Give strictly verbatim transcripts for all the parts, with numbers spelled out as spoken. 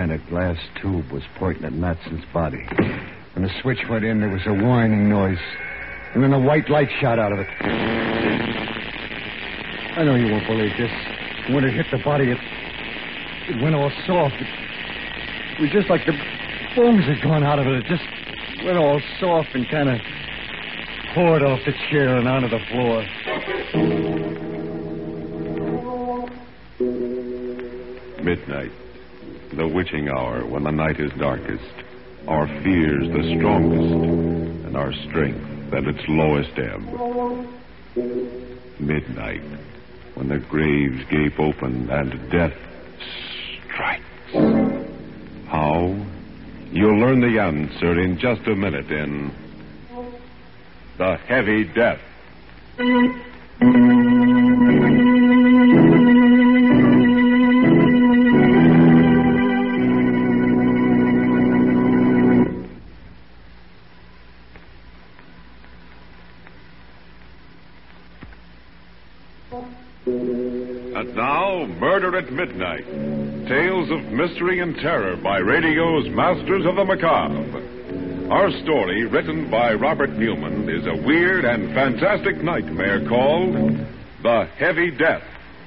behind a glass tube was pointing at Matson's body. When the switch went in, there was a whining noise. And then a white light shot out of it. I know you won't believe this. When it hit the body, it, it went all soft. It, it was just like the bones had gone out of it. It just went all soft and kind of poured off the chair and onto the floor. Midnight, the witching hour when the night is darkest, our fears the strongest, and our strength at its lowest ebb. Midnight, when the graves gape open and death strikes. How? You'll learn the answer in just a minute in The Heavy Death. And now, Murder at Midnight. Tales of mystery and terror by radio's Masters of the Macabre. Our story, written by Robert Newman, is a weird and fantastic nightmare called The Heavy Death.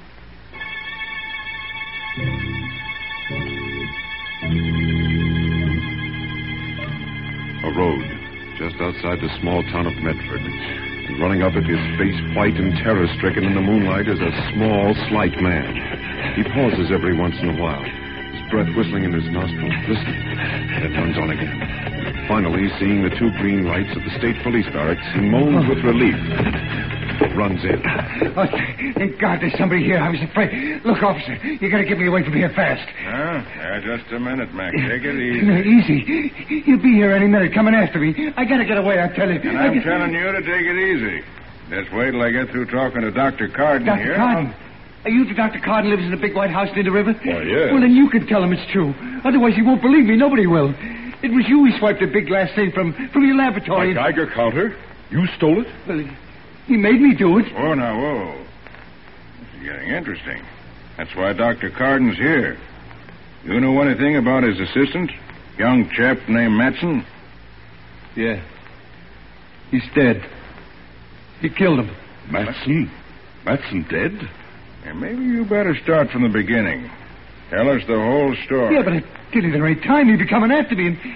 A road just outside the small town of Medford. And running up at his face white and terror-stricken in the moonlight is a small, slight man. He pauses every once in a while, his breath whistling in his nostrils, listening, and it runs on again. Finally, seeing the two green lights of the state police barracks, he moans with relief. Runs in. Oh, thank God there's somebody here. I was afraid. Look, officer, you got to get me away from here fast. Huh? Yeah, just a minute, Mac. Take it easy. No, easy. He'll be here any minute coming after me. I got to get away, I tell you. And I'm I... telling you to take it easy. Just wait till I get through talking to Doctor Carden Doctor here. Carden? Are you the Doctor Carden lives in the big white house near the river? Why, yes. Well, then you can tell him it's true. Otherwise, he won't believe me. Nobody will. It was you who swiped a big glass thing from, from your laboratory. My Geiger counter? You stole it? Well, he made me do it. Oh, now, whoa. This is getting interesting. That's why Doctor Carden's here. You know anything about his assistant? Young chap named Matson? Yeah. He's dead. He killed him. Matson? Matson dead? Yeah, maybe you better start from the beginning. Tell us the whole story. Yeah, but I did it the right time. He'd be coming after me and...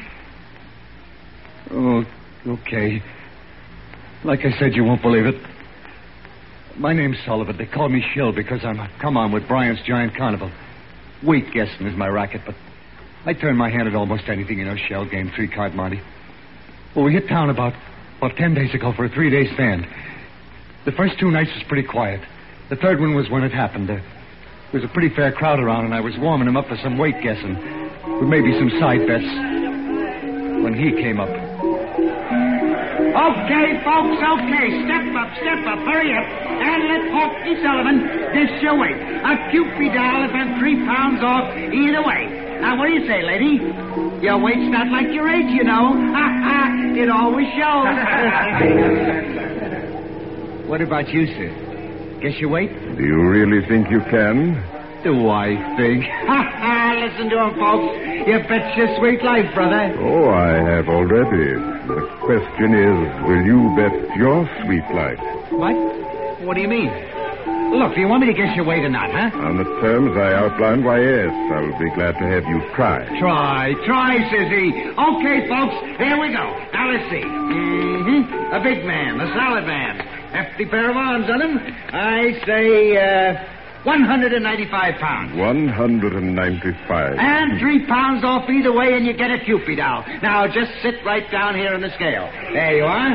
Oh, okay. Like I said, you won't believe it. My name's Sullivan. They call me Shill because I'm a come-on with Bryant's Giant Carnival. Weight guessing is my racket, but I turn my hand at almost anything, you know, shell game, three-card monte. Well, we hit town about, about ten days ago for a three-day stand. The first two nights was pretty quiet. The third one was when it happened. There was a pretty fair crowd around, and I was warming him up for some weight guessing, with maybe some side bets, when he came up. Okay, folks, okay. Step up, step up. Hurry up. And let Hawkey Sullivan dish your weight. A Cupid doll if I'm three pounds off either way. Now, what do you say, lady? Your weight's not like your age, you know. Ha, ha. It always shows. What about you, sir? Guess your weight? Do you really think you can? Do I think? Ha, ha. Listen to him, folks. You bet your sweet life, brother. Oh, I have already. The question is, will you bet your sweet life? What? What do you mean? Look, do you want me to guess your weight or not, huh? On the terms I outlined, why, yes. I'll be glad to have you try. Try, try, says he. Okay, folks, here we go. Now, let's see. Mm-hmm. A big man, a solid man. Hefty pair of arms on him. I say, uh, one hundred ninety-five pounds. one hundred ninety-five. And three pounds off either way, and you get a Cupid doll. Now, just sit right down here on the scale. There you are.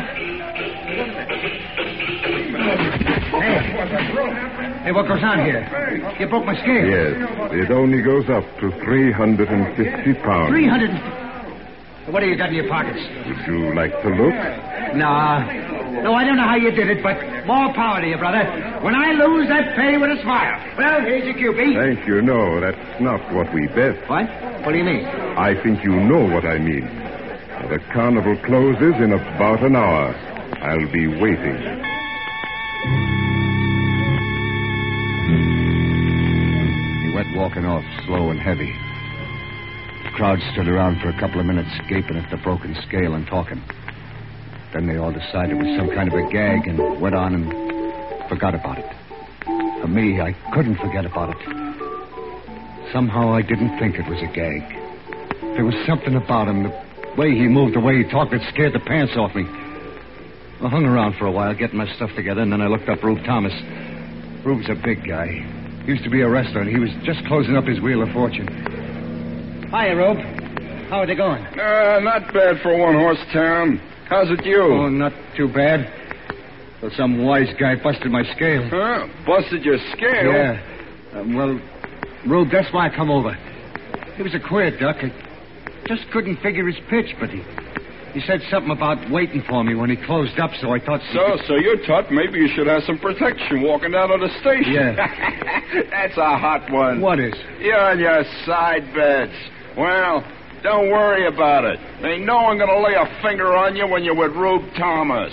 Hey. Hey, what goes on here? You broke my scale. Yes, it only goes up to three hundred fifty pounds. three hundred... What do you got in your pockets? Would you like to look? Nah. No, I don't know how you did it, but more power to you, brother. When I lose, I pay with a smile. Well, here's your Cupid. Thank you. No, that's not what we bet. What? What do you mean? I think you know what I mean. The carnival closes in about an hour. I'll be waiting. He went walking off, slow and heavy. crowd stood around for a couple of minutes, gaping at the broken scale and talking. Then they all decided it was some kind of a gag and went on and forgot about it. For me, I couldn't forget about it. Somehow I didn't think it was a gag. There was something about him, the way he moved, the way he talked, that scared the pants off me. I hung around for a while, getting my stuff together, and then I looked up Rube Thomas. Rube's a big guy. He used to be a wrestler, and he was just closing up his Wheel of Fortune. Hiya, Rube. How are they going? Uh, not bad for a one-horse town. How's it you? Oh, not too bad. So some wise guy busted my scale. Huh? Busted your scale? Yeah. Um, well, Rube, that's why I come over. He was a queer duck. I just couldn't figure his pitch, but he he said something about waiting for me when he closed up, so I thought... So, so you thought maybe you should have some protection walking down to the station. Yeah. That's a hot one. What is? You're on your side bets. Well, don't worry about it. Ain't no one gonna lay a finger on you when you're with Rube Thomas.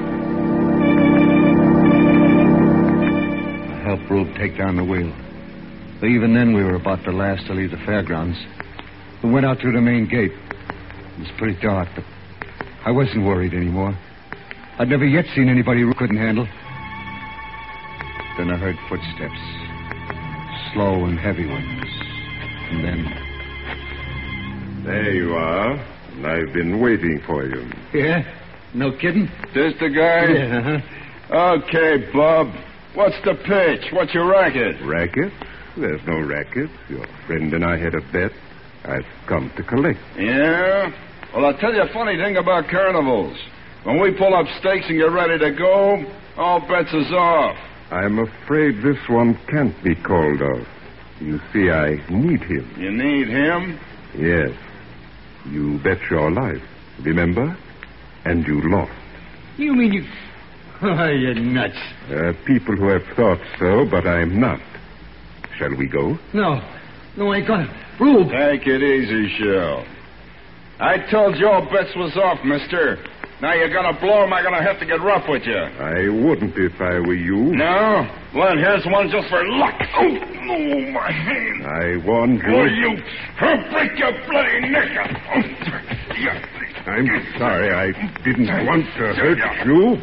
I helped Rube take down the wheel. But even then, we were about the last to leave the fairgrounds. We went out through the main gate. It was pretty dark, but I wasn't worried anymore. I'd never yet seen anybody Rube couldn't handle. Then I heard footsteps. Slow and heavy ones. And then... There you are. And I've been waiting for you. Yeah? No kidding? This the guy? Yeah, uh-huh. Okay, Bob. What's the pitch? What's your racket? Racket? There's no racket. Your friend and I had a bet. I've come to collect. Yeah? Well, I'll tell you a funny thing about carnivals. When we pull up stakes and get ready to go, all bets is off. I'm afraid this one can't be called off. You see, I need him. You need him? Yes. You bet your life, remember? And you lost. You mean you... Oh, you're nuts. There are people who have thought so, but I'm not. Shall we go? No. No, I ain't gonna. Rube! Take it easy, Shell. I told you all bets was off, mister. Now you're gonna blow him, I'm gonna have to get rough with you. I wouldn't if I were you. No? Well, here's one just for luck. Oh, oh my hand. I warned you. Will you? I'll break your bloody neck. Oh, yeah. I'm sorry. I didn't want to hurt you.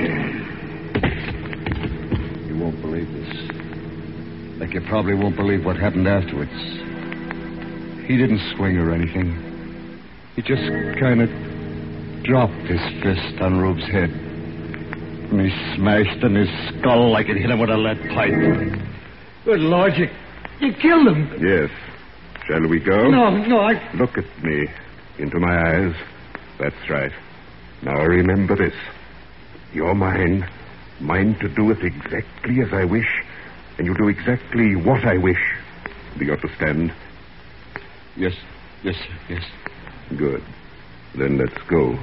You won't believe this. Like you probably won't believe what happened afterwards. He didn't swing or anything. He just kind of dropped his fist on Rube's head. And he smashed in his skull like it hit him with a lead pipe. Good Lord, you, you killed him. Yes. Shall we go? No, no, I... Look at me. Into my eyes. That's right. Now remember this. You're mine. Mine to do it exactly as I wish. And you do exactly what I wish. Do you understand? Yes, yes, sir, yes. Good. Then let's go.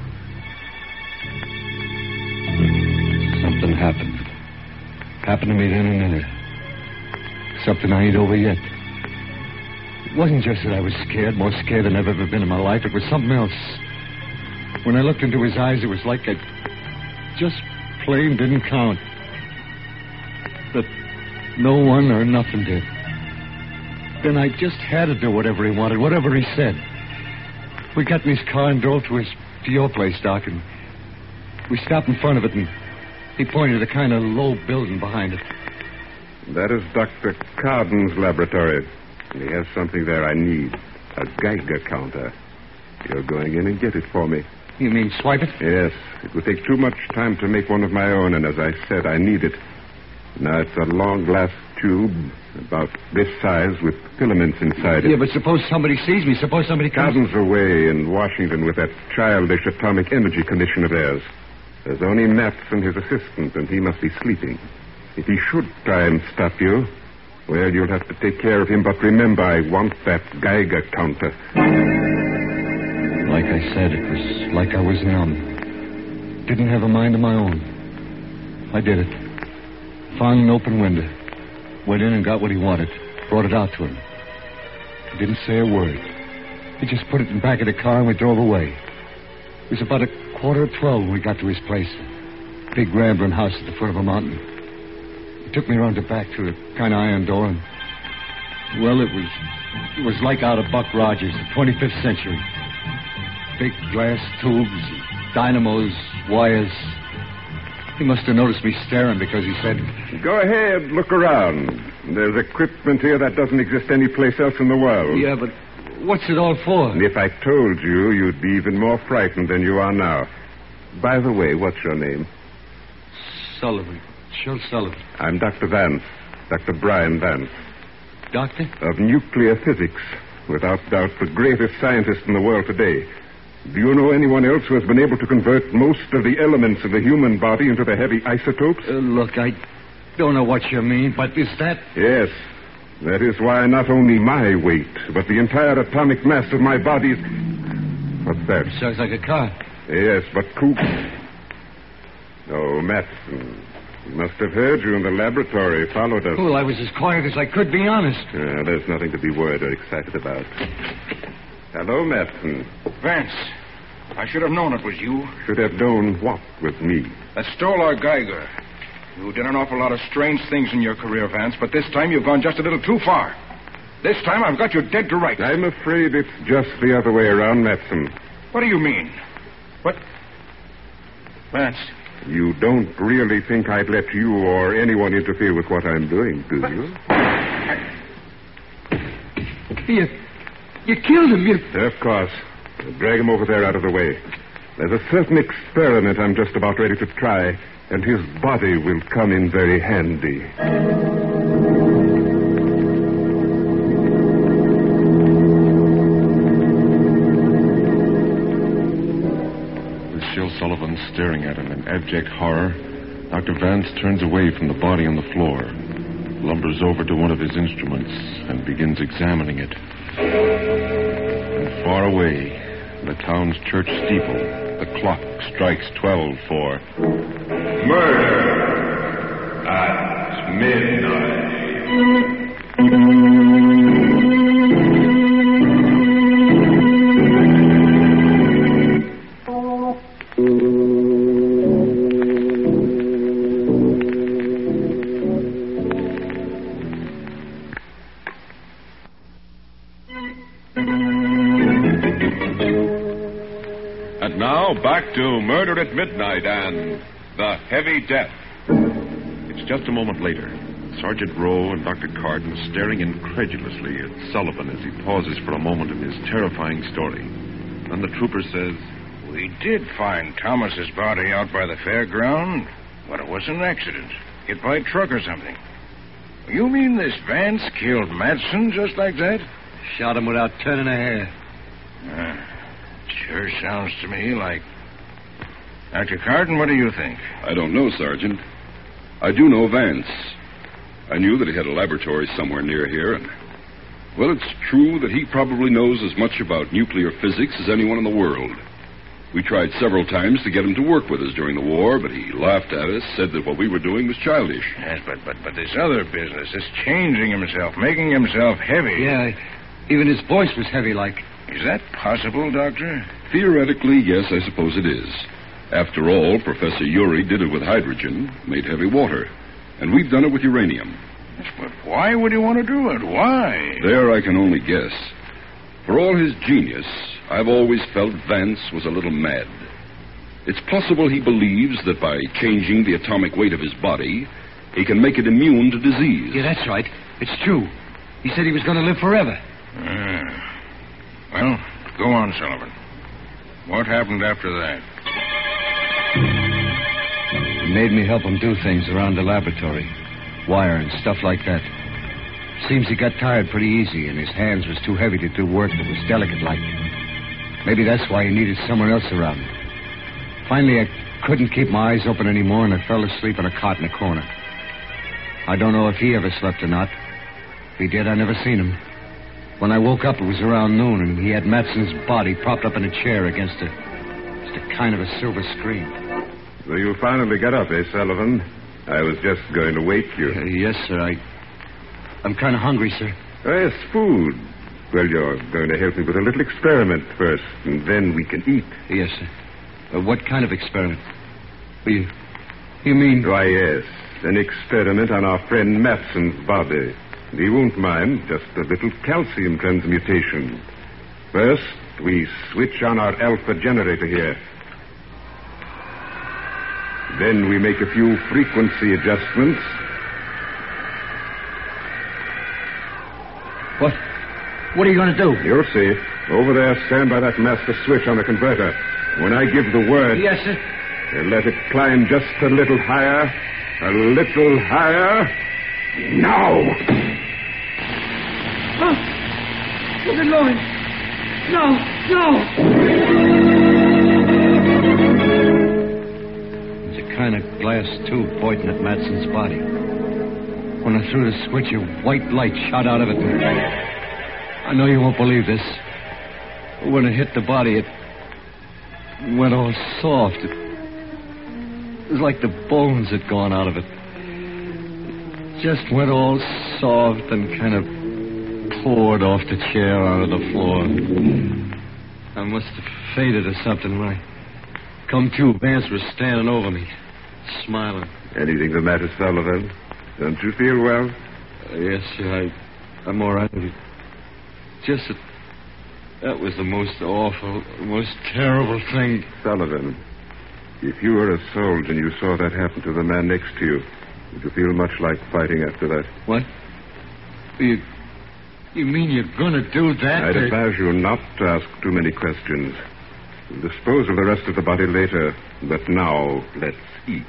Something happened. Happened to me then and there. Something I ain't over yet. It wasn't just that I was scared, more scared than I've ever been in my life. It was something else. When I looked into his eyes, it was like I just plain didn't count. That no one or nothing did. Then I just had to do whatever he wanted, whatever he said. We got in his car and drove to his to your place, Doc, and we stopped in front of it, and he pointed at a kind of low building behind it. That is Doctor Carden's laboratory. And he has something there I need. A Geiger counter. You're going in and get it for me. You mean swipe it? Yes. It would take too much time to make one of my own, and as I said, I need it. Now, it's a long glass tube, about this size, with filaments inside it. Yeah, but suppose somebody sees me. Suppose somebody comes... Carden's away in Washington with that childish atomic energy commission of theirs. There's only Matz and his assistant, and he must be sleeping. If he should try and stop you, well, you'll have to take care of him. But remember, I want that Geiger counter. Like I said, it was like I was numb. Didn't have a mind of my own. I did it. Found an open window. Went in and got what he wanted. Brought it out to him. He didn't say a word. He just put it in the back of the car and we drove away. It was about a quarter of twelve when we got to his place. Big rambling house at the foot of a mountain. He took me around the back through the kind of iron door, and Well, it was it was like out of Buck Rogers, the twenty-fifth century. Big glass tubes, dynamos, wires. He must have noticed me staring because he said... Go ahead, look around. There's equipment here that doesn't exist anyplace else in the world. Yeah, but what's it all for? And if I told you, you'd be even more frightened than you are now. By the way, what's your name? Sullivan. Shel Sullivan. I'm Doctor Vance. Doctor Brian Vance. Doctor? Of nuclear physics. Without doubt, the greatest scientist in the world today. Do you know anyone else who has been able to convert most of the elements of the human body into the heavy isotopes? Uh, look, I don't know what you mean, but is that... Yes. That is why not only my weight, but the entire atomic mass of my body is... What's that? Sounds like a car. Yes, but Coop... Oh, Matson. He must have heard you in the laboratory, followed us. Well, I was as quiet as I could, be honest. Uh, there's nothing to be worried or excited about. Hello, Matson. Vance, I should have known it was you. Should have known what with me? That stole our Geiger. You did an awful lot of strange things in your career, Vance, but this time you've gone just a little too far. This time I've got you dead to rights. I'm afraid it's just the other way around, Matson. What do you mean? What? Vance. You don't really think I'd let you or anyone interfere with what I'm doing, do but... you? You, you killed him, you... Of course. Drag him over there out of the way. There's a certain experiment I'm just about ready to try, and his body will come in very handy. Shel Sullivan staring at him in abject horror, Doctor Vance turns away from the body on the floor, lumbers over to one of his instruments, and begins examining it. And far away, in the town's church steeple, the clock strikes twelve for... Murder at midnight. And now, back to Murder at Midnight and The Heavy Death. It's just a moment later. Sergeant Rowe and Doctor Carden staring incredulously at Sullivan as he pauses for a moment in his terrifying story. Then the trooper says, We did find Thomas's body out by the fairground, but it was an accident. Hit by a truck or something. You mean this Vance killed Madsen just like that? Shot him without turning a hair. Uh, sure sounds to me like... Doctor Carden, what do you think? I don't know, Sergeant. I do know Vance. I knew that he had a laboratory somewhere near here, and... Well, it's true that he probably knows as much about nuclear physics as anyone in the world. We tried several times to get him to work with us during the war, but he laughed at us, said that what we were doing was childish. Yes, but, but, but this other business, this changing himself, making himself heavy... Yeah, even his voice was heavy like... Is that possible, Doctor? Theoretically, yes, I suppose it is. After all, Professor Urey did it with hydrogen, made heavy water. And we've done it with uranium. Yes, but why would he want to do it? Why? There I can only guess. For all his genius, I've always felt Vance was a little mad. It's possible he believes that by changing the atomic weight of his body, he can make it immune to disease. Yeah, that's right. It's true. He said he was going to live forever. Uh, well, go on, Sullivan. What happened after that? He made me help him do things around the laboratory. Wire and stuff like that. Seems he got tired pretty easy, and his hands was too heavy to do work that was delicate-like. Maybe that's why he needed someone else around. Finally, I couldn't keep my eyes open anymore, and I fell asleep in a cot in the corner. I don't know if he ever slept or not. If he did, I never seen him. When I woke up, it was around noon, and he had Madsen's body propped up in a chair against a, just a kind of a silver screen. So you finally got up, eh, Sullivan? I was just going to wake you. Uh, yes, sir. I, I'm kind of hungry, sir. Oh, yes, food. Well, you're going to help me with a little experiment first, and then we can eat. Yes, sir. Uh, what kind of experiment? You, you mean... Why, yes. An experiment on our friend Madsen's body. He won't mind. Just a little calcium transmutation. First, we switch on our alpha generator here. Then we make a few frequency adjustments. What? What are you going to do? You'll see. Over there, stand by that master switch on the converter. When I give the word... Yes, sir. You let it climb just a little higher. A little higher. Now! Oh! Good Lord! No! No! There's a kind of glass tube pointing at Madsen's body. When I threw the switch, a white light shot out of it. I know you won't believe this. When it hit the body, it went all soft. It, it was like the bones had gone out of it. It just went all soft and kind of poured off the chair onto the floor. I must have fainted or something. When I come to, Vance was standing over me, smiling. Anything the matter, Sullivan? Don't you feel well? Uh, yes, sir. I, I'm all right. Just that, that was the most awful, most terrible thing. Sullivan, if you were a soldier and you saw that happen to the man next to you, would you feel much like fighting after that? What? You, you mean you're going to do that? I'd or... advise you not to ask too many questions. We'll dispose of the rest of the body later, but now let's eat.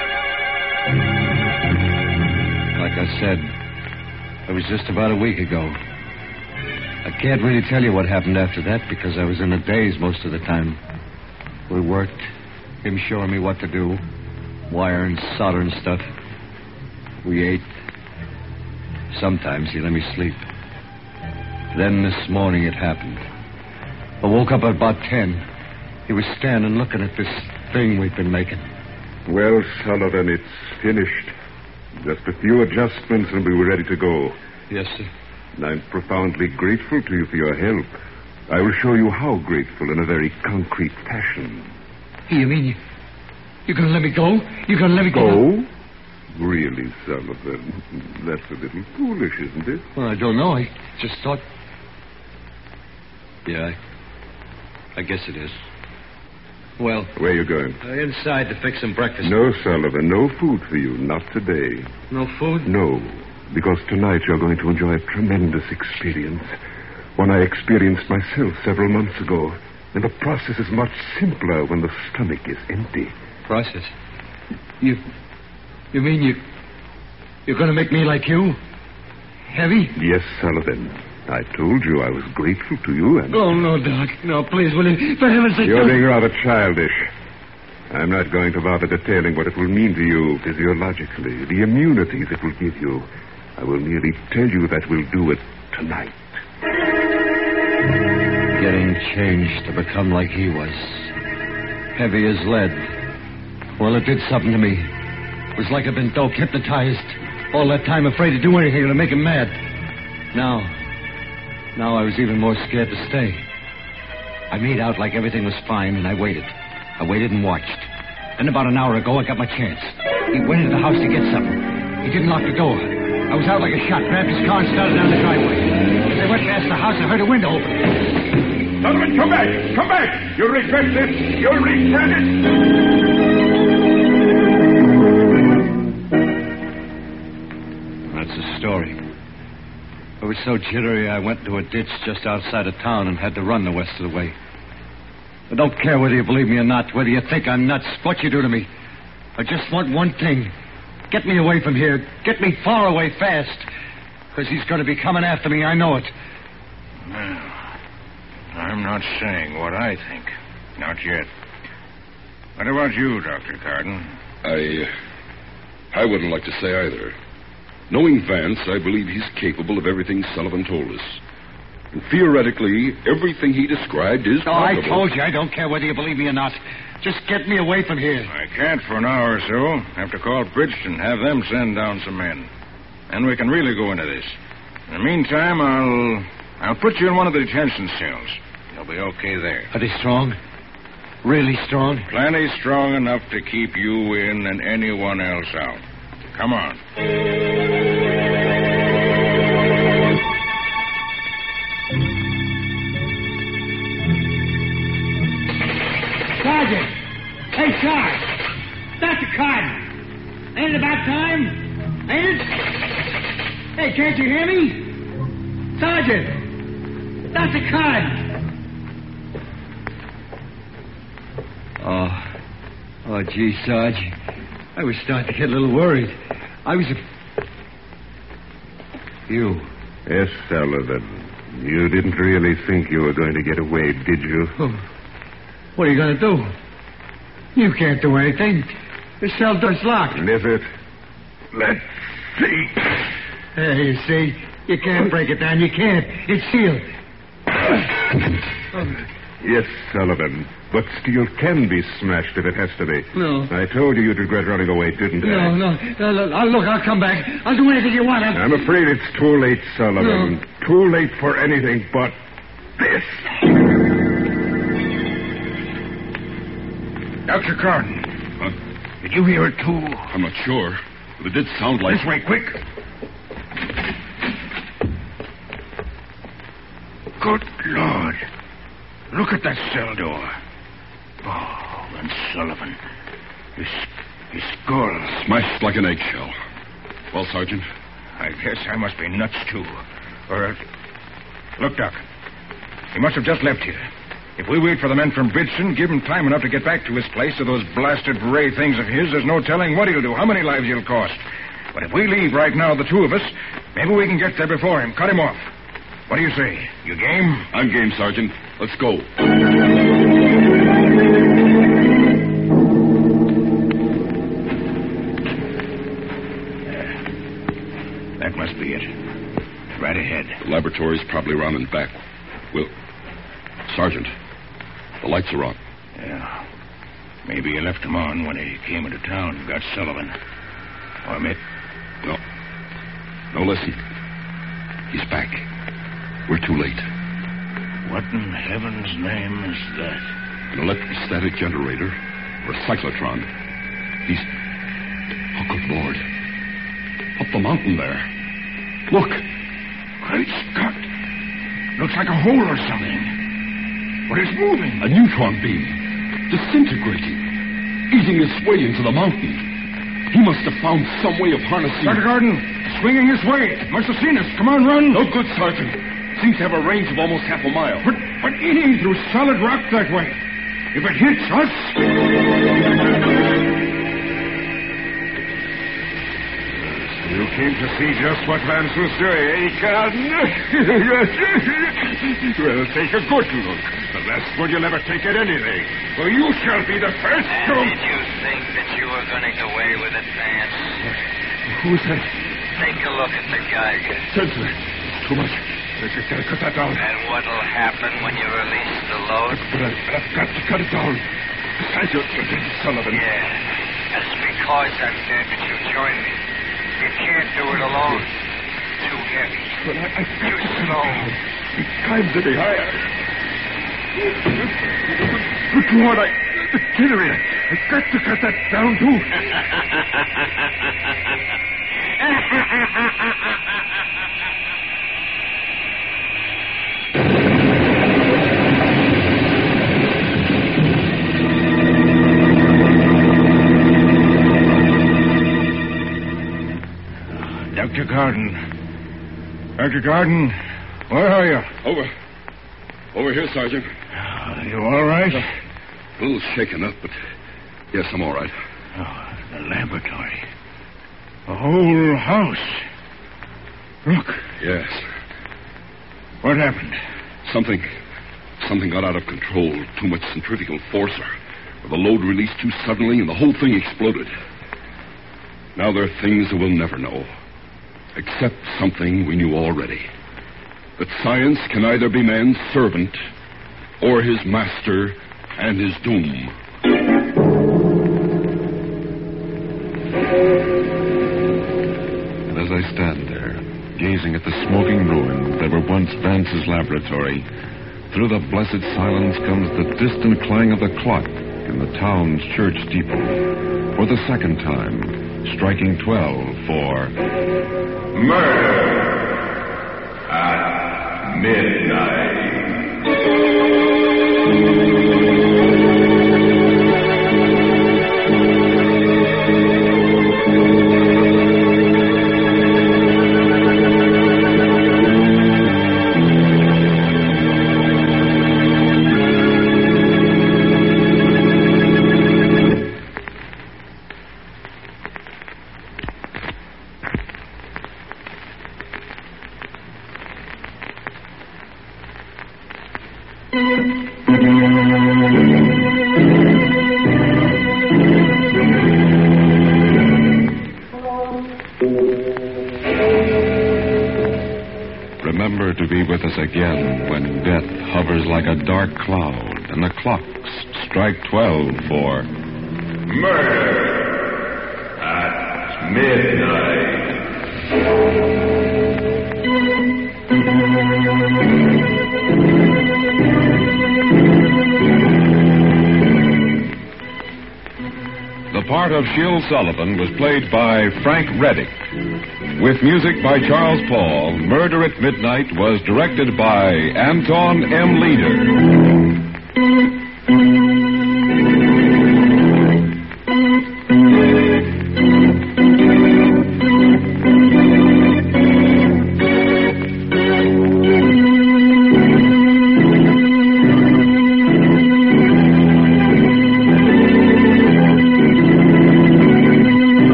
Like I said, it was just about a week ago. I can't really tell you what happened after that because I was in a daze most of the time. We worked, him showing me what to do, wire and solder and stuff. We ate. Sometimes he let me sleep. Then this morning it happened. I woke up at about ten. He was standing looking at this thing we've been making. Well, Sullivan, it's finished. Just a few adjustments and we were ready to go. Yes, sir. And I'm profoundly grateful to you for your help. I will show you how grateful in a very concrete fashion. You mean you, you're going to let me go? You're going to let me go? Go? Really, Sullivan? That's a little foolish, isn't it? Well, I don't know. I just thought... Yeah, I, I guess it is. Well... Where are you going? Uh, inside to fix some breakfast. No, Sullivan, no food for you. Not today. No food? No, because tonight you're going to enjoy a tremendous experience. One I experienced myself several months ago. And the process is much simpler when the stomach is empty. Process? You... You mean you... You're going to make me like you? Heavy? Yes, Sullivan. I told you I was grateful to you and... Oh, no, Doc. No, please, will you? For heaven's sake... You're being rather childish. I'm not going to bother detailing what it will mean to you physiologically, the immunities it will give you. I will merely tell you that we'll do it tonight. Getting changed to become like he was. Heavy as lead. Well, it did something to me. It was like I'd been doped, hypnotized. All that time afraid to do anything to make him mad. Now... Now I was even more scared to stay. I made out like everything was fine, and I waited. I waited and watched. Then about an hour ago, I got my chance. He went into the house to get something. He didn't lock the door. I was out like a shot, grabbed his car and started down the driveway. As I went past the house, I heard a window open. Sullivan, come back! Come back! You'll regret this! You'll regret it! That's the story. I was so jittery, I went into a ditch just outside of town and had to run the rest of the way. I don't care whether you believe me or not, whether you think I'm nuts, what you do to me. I just want one thing. Get me away from here. Get me far away fast. Because he's going to be coming after me, I know it. Well, I'm not saying what I think. Not yet. What about you, Doctor Carden? I... I wouldn't like to say either. Knowing Vance, I believe he's capable of everything Sullivan told us. And theoretically, everything he described is Oh, possible. I told you, I don't care whether you believe me or not. Just get me away from here. I can't for an hour or so. Have to call Bridgeton, have them send down some men. And we can really go into this. In the meantime, I'll... I'll put you in one of the detention cells. You'll be okay there. Are they strong? Really strong? Plenty strong enough to keep you in and anyone else out. Come on. Sergeant! Hey, Sarge! Doctor Carden! Ain't it about time? Ain't it? Hey, can't you hear me? Sergeant! Doctor Carden! Oh, oh, gee, Sarge. I was starting to get a little worried. I was... A... You. Yes, Sullivan. You didn't really think you were going to get away, did you? Oh, what are you going to do? You can't do anything. The cell door's locked. Is it? Let's see. Hey, you see? You can't break it down. You can't. It's sealed. Yes, Sullivan. But steel can be smashed if it has to be. No. I told you you'd regret running away, didn't No, I? no. no, no. I'll look, I'll come back. I'll do anything you want. I'll... I'm afraid it's too late, Sullivan. No. Too late for anything but this. Doctor Carden. Huh? Did you hear it, too? I'm not sure, but it did sound like... This way, quick. Good Lord. Look at that cell door. Oh, and Sullivan. His, his skull. Smashed like an eggshell. Well, Sergeant? I guess I must be nuts, too. Or... Look, Doc. He must have just left here. If we wait for the men from Bridgeton, give him time enough to get back to his place or those blasted ray things of his, there's no telling what he'll do, how many lives he'll cost. But if we leave right now, the two of us, maybe we can get there before him, cut him off. What do you say? You game? I'm game, Sergeant. Let's go. That must be it. Right ahead. The laboratory's probably around and back. Well, Sergeant, the lights are on. Yeah. Maybe he left them on when he came into town and got Sullivan. Or maybe... No. No, listen. He's back. We're too late. What in heaven's name is that? An electrostatic generator or a cyclotron. He's... Oh, good Lord. Up the mountain there. Look. Great Scott. Looks like a hole or something. But it's moving. A neutron beam. Disintegrating. Eating its way into the mountain. He must have found some way of harnessing... Doctor Gordon, swinging his way. Must have seen us. Come on, run. No good, Sergeant. Seems to have a range of almost half a mile. But, but eating through solid rock that way. If it hits us... You came to see just what Vance was doing, eh, Carden? Well, take a good look. The last one you'll ever take at anything. For you shall be the first And to... did you think that you were going to get away with it, Vance? Who's that? Take a look at the Geiger. Sensor. Too much. I just gotta cut that down. And what'll happen when you release the load? But I, I've got to cut it down. Besides, you're, you're Sullivan. Yeah. That's because I'm there that you join me. You can't do it alone. Too heavy. But I, I've got Too to cut slow. it down. It's time to be higher. Good Lord, I... The generator. I've got to cut that down, too. Doctor Gordon. Doctor Gordon, where are you? Over. Over here, Sergeant. Are you all right? A little shaken up, but yes, I'm all right. Oh, the laboratory. The whole house. Look. Yes. What happened? Something... Something got out of control. Too much centrifugal force, or, or the load released too suddenly, and the whole thing exploded. Now there are things that we'll never know. Except something we knew already. That science can either be man's servant or his master and his doom. And as I stand there, gazing at the smoking ruins that were once Vance's laboratory, through the blessed silence comes the distant clang of the clock in the town's church steeple. For the second time, striking twelve for... Murder at midnight. Remember to be with us again when death hovers like a dark cloud and the clocks strike twelve for Murder at midnight. The part of Shill Sullivan was played by Frank Reddick. With music by Charles Paul, Murder at Midnight was directed by Anton M. Leader.